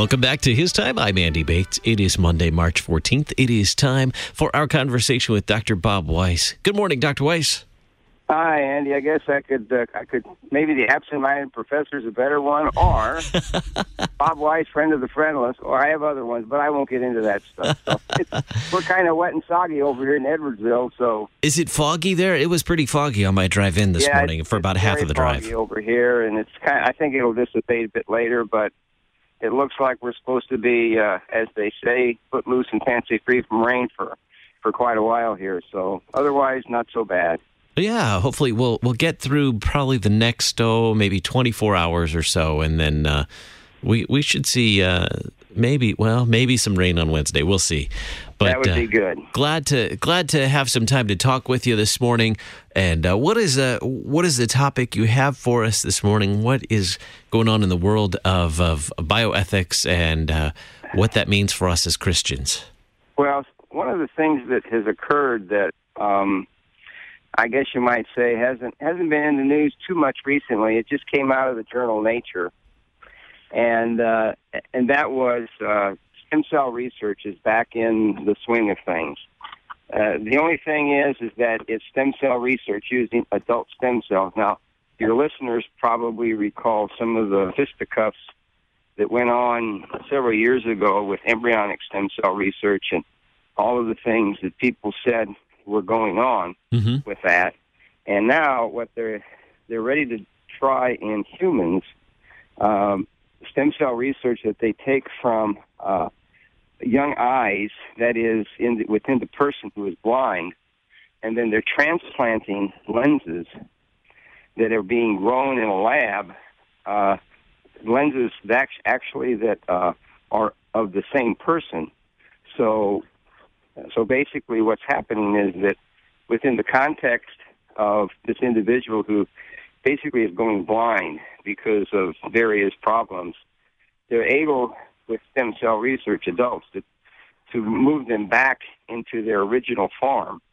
Welcome back to His Time. I'm Andy Bates. It is Monday, March 14th. It is time for our conversation with Dr. Bob Weiss. Good morning, Dr. Weiss. Hi, Andy. I guess I could maybe the absent-minded professor is a better one, or Bob Weiss, friend of the friendless, or I have other ones, but I won't get into that stuff. So we're kind of wet and soggy over here in Edwardsville. So is it foggy there? It was pretty foggy on my drive in this morning for about half of the drive. Foggy over here, and it's I think it'll dissipate a bit later, but it looks like we're supposed to be, as they say, foot loose and fancy free from rain for quite a while here. So otherwise, not so bad. Yeah, hopefully we'll get through probably the next, maybe 24 hours or so, and then we should see maybe some rain on Wednesday. We'll see. But that would be good. Glad to have some time to talk with you this morning. And what is the topic you have for us this morning? What is going on in the world of bioethics and what that means for us as Christians? Well, one of the things that has occurred that I guess you might say hasn't been in the news too much recently. It just came out of the journal Nature, and that was stem cell research is back in the swing of things. The only thing is that it's stem cell research using adult stem cells. Now, your listeners probably recall some of the fisticuffs that went on several years ago with embryonic stem cell research and all of the things that people said were going on with that. And now what they're ready to try in humans, stem cell research that they take from young eyes, that is within the person who is blind, and then they're transplanting lenses that are being grown in a lab, lenses that actually that are of the same person. So basically what's happening is that within the context of this individual who basically is going blind because of various problems, they're able, with stem cell research, adults, to move them back into their original form,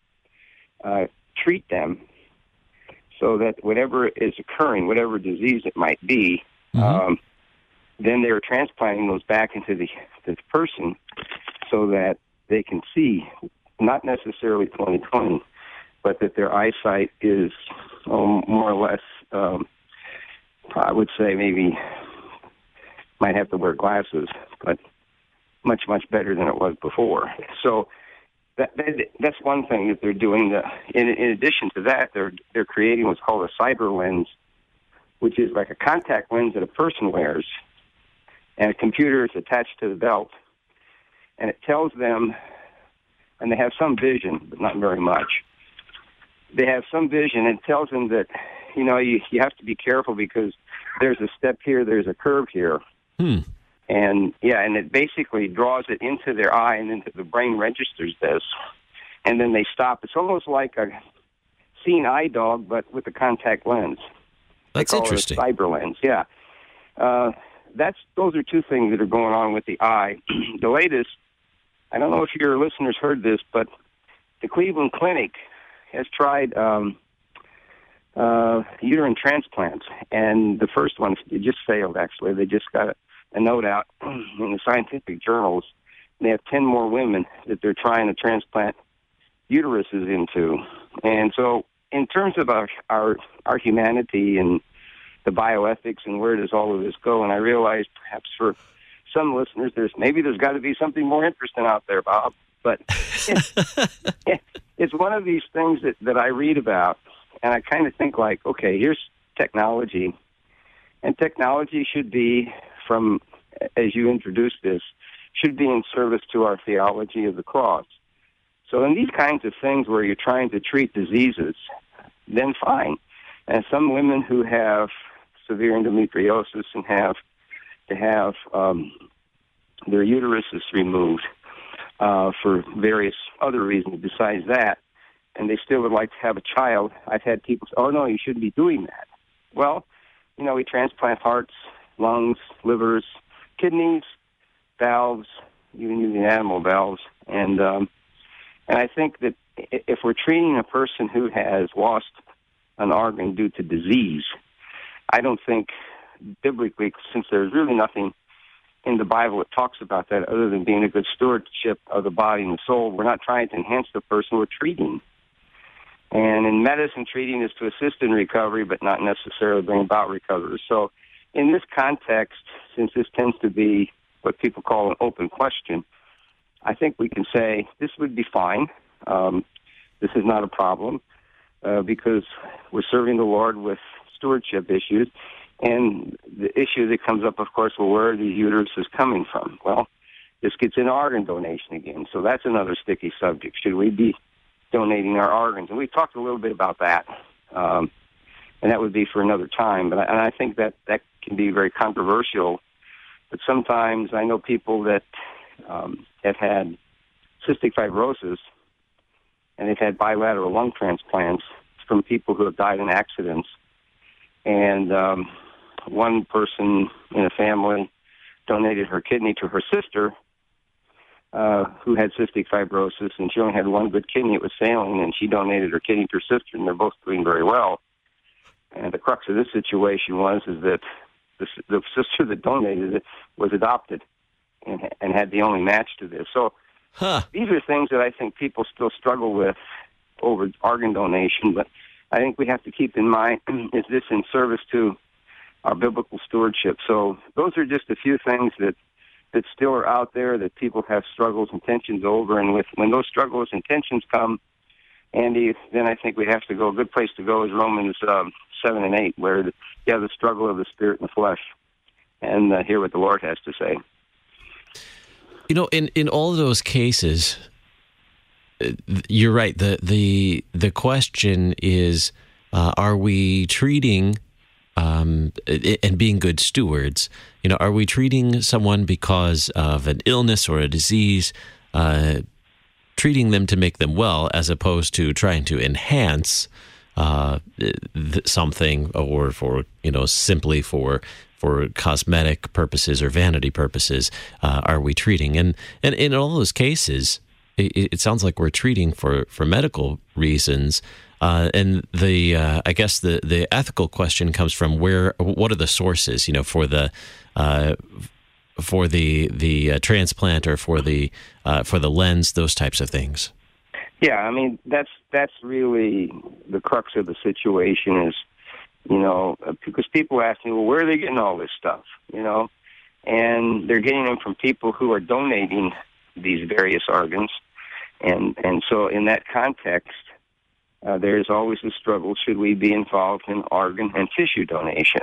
treat them so that whatever is occurring, whatever disease it might be, then they're transplanting those back into the person so that they can see, not necessarily 20/20, but that their eyesight is more or less, I would say maybe might have to wear glasses, but much, much better than it was before. So that's one thing that they're doing. In addition to that, they're creating what's called a cyber lens, which is like a contact lens that a person wears, and a computer is attached to the belt. And it tells them, and they have some vision, but not very much. They have some vision, and it tells them that, you have to be careful because there's a step here, there's a curve here. And it basically draws it into their eye, and into the brain registers this, and then they stop. It's almost like a seeing eye dog, but with a contact lens. That's interesting. It a cyber lens, yeah. Those are two things that are going on with the eye. The latest, I don't know if your listeners heard this, but the Cleveland Clinic has tried uterine transplants, and the first one just failed, actually. They just got a note out in the scientific journals. They have 10 more women that they're trying to transplant uteruses into. And so in terms of our humanity and the bioethics and where does all of this go, and I realize perhaps for some listeners, there's got to be something more interesting out there, Bob. But it's one of these things that I read about, and I kind of think like, okay, here's technology, and technology should be, from as you introduced this, should be in service to our theology of the cross. So in these kinds of things where you're trying to treat diseases, then fine. And some women who have severe endometriosis and have to have their uteruses removed for various other reasons besides that, and they still would like to have a child. I've had people say, oh, no, you shouldn't be doing that. Well, we transplant hearts, lungs, livers, kidneys, valves, even using animal valves. And I think that if we're treating a person who has lost an organ due to disease, I don't think biblically, since there's really nothing in the Bible it talks about that other than being a good stewardship of the body and the soul. We're not trying to enhance the person, we're treating. And in medicine, treating is to assist in recovery, but not necessarily bring about recovery. So in this context, since this tends to be what people call an open question, I think we can say this would be fine. This is not a problem because we're serving the Lord with stewardship issues. And the issue that comes up, of course, well, where are these uteruses coming from? Well, this gets into organ donation again. So that's another sticky subject. Should we be donating our organs? And we've talked a little bit about that. And that would be for another time. But I think that can be very controversial. But sometimes I know people that have had cystic fibrosis and they've had bilateral lung transplants from people who have died in accidents. And one person in a family donated her kidney to her sister who had cystic fibrosis, and she only had one good kidney. It was failing, and she donated her kidney to her sister, and they're both doing very well. And the crux of this situation was that the sister that donated it was adopted and had the only match to this. So these are things that I think people still struggle with over organ donation, but I think we have to keep in mind, is this in service to our biblical stewardship? So those are just a few things that still are out there that people have struggles and tensions over. And when those struggles and tensions come, Andy, then I think we have to go. A good place to go is Romans 7 and 8, where you have the struggle of the spirit and the flesh, and hear what the Lord has to say. You know, in all of those cases, you're right. The question is, are we treating and being good stewards? You know, are we treating someone because of an illness or a disease, treating them to make them well, as opposed to trying to enhance something, or for simply for cosmetic purposes or vanity purposes? Are we treating? And in all those cases, it sounds like we're treating for medical reasons. And I guess the ethical question comes from what are the sources, for the transplant, or for the lens, those types of things. Yeah, I mean, that's really the crux of the situation is, because people ask me, well, where are they getting all this stuff, and they're getting them from people who are donating these various organs. And so in that context, there's always a struggle, should we be involved in organ and tissue donation?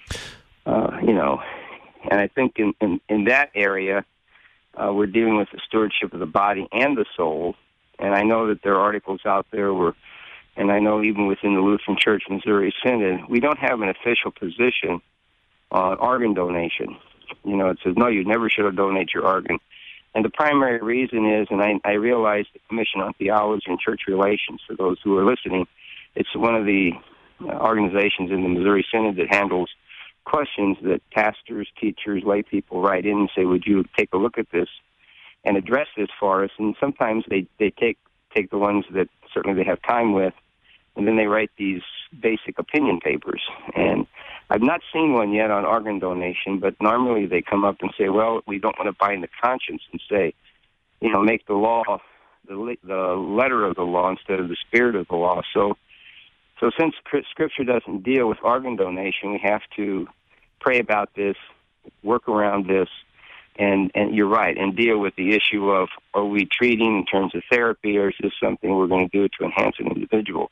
And I think in that area, we're dealing with the stewardship of the body and the soul. And I know that there are articles out there and I know even within the Lutheran Church Missouri Synod, we don't have an official position on organ donation. It says, no, you never should donate your organ. And the primary reason is, and I realize the Commission on Theology and Church Relations, for those who are listening, it's one of the organizations in the Missouri Synod that handles questions that pastors, teachers, lay people write in and say, would you take a look at this and address this for us? And sometimes they take the ones that certainly they have time with, and then they write these basic opinion papers. And I've not seen one yet on organ donation, but normally they come up and say, well, we don't want to bind the conscience and say, make the law the letter of the law instead of the spirit of the law. So since Scripture doesn't deal with organ donation, we have to pray about this, work around this, and you're right, and deal with the issue of, are we treating in terms of therapy, or is this something we're going to do to enhance an individual?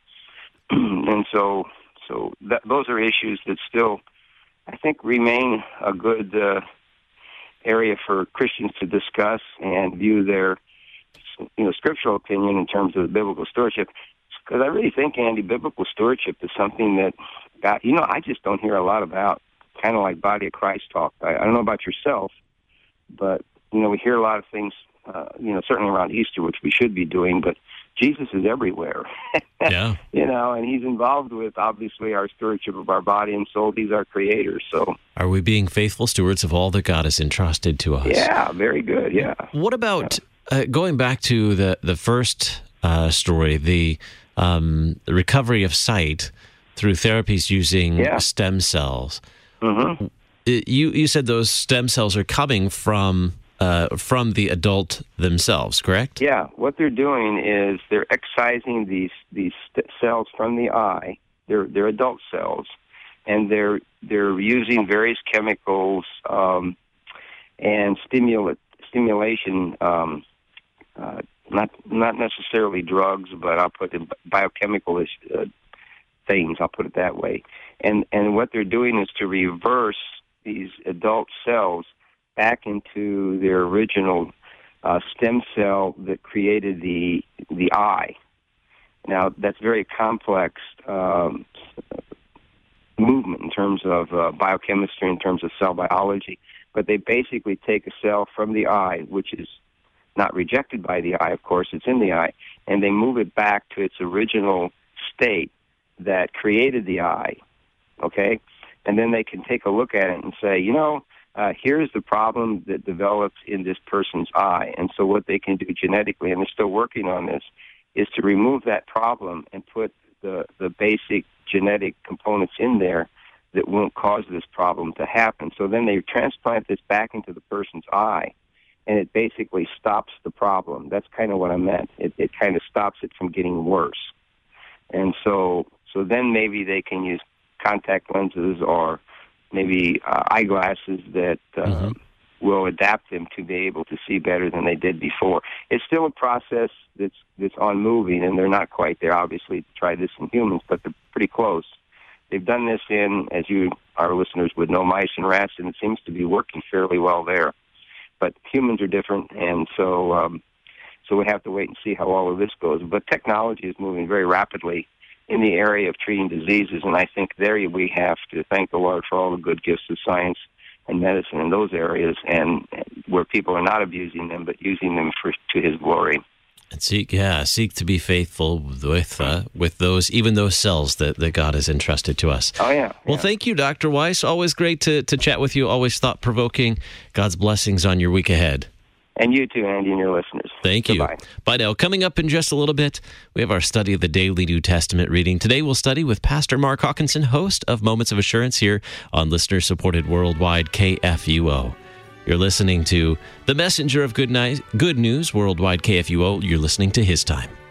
And so those are issues that still, I think, remain a good area for Christians to discuss and view their scriptural opinion in terms of the biblical stewardship. Because I really think, Andy, biblical stewardship is something that, I just don't hear a lot about, kind of like body of Christ talk. I don't know about yourself, but, we hear a lot of things, certainly around Easter, which we should be doing, but Jesus is everywhere. Yeah. And he's involved with, obviously, our stewardship of our body and soul. He's our creator. So, are we being faithful stewards of all that God has entrusted to us? Yeah, very good, yeah. What about, going back to the first story, the recovery of sight through therapies using stem cells? Mm-hmm. You said those stem cells are coming from the adult themselves, correct? Yeah, what they're doing is they're excising these cells from the eye. They're adult cells, and they're using various chemicals and stimulation. Not necessarily drugs, but I'll put in biochemical things. I'll put it that way. And what they're doing is to reverse these adult cells back into their original stem cell that created the eye. Now, that's very complex movement in terms of biochemistry, in terms of cell biology. But they basically take a cell from the eye, which is not rejected by the eye, of course, it's in the eye, and they move it back to its original state that created the eye, okay? And then they can take a look at it and say, here's the problem that develops in this person's eye. And so what they can do genetically, and they're still working on this, is to remove that problem and put the basic genetic components in there that won't cause this problem to happen. So then they transplant this back into the person's eye, and it basically stops the problem. That's kind of what I meant. It kind of stops it from getting worse. And so then maybe they can use contact lenses or maybe eyeglasses that will adapt them to be able to see better than they did before. It's still a process that's on moving, and they're not quite there, obviously, to try this in humans, but they're pretty close. They've done this in, as our listeners would know, mice and rats, and it seems to be working fairly well there. But humans are different, and so we have to wait and see how all of this goes. But technology is moving very rapidly in the area of treating diseases, and I think there we have to thank the Lord for all the good gifts of science and medicine in those areas, and where people are not abusing them, but using them to His glory. And seek to be faithful with those cells that God has entrusted to us. Oh, yeah. Well, thank you, Dr. Weiss. Always great to chat with you. Always thought-provoking. God's blessings on your week ahead. And you too, Andy, and your listeners. Thank you. Goodbye. Bye now. Coming up in just a little bit, we have our study of the daily New Testament reading. Today we'll study with Pastor Mark Hawkinson, host of Moments of Assurance here on listener-supported worldwide KFUO. You're listening to the messenger of good news, worldwide KFUO. You're listening to His Time.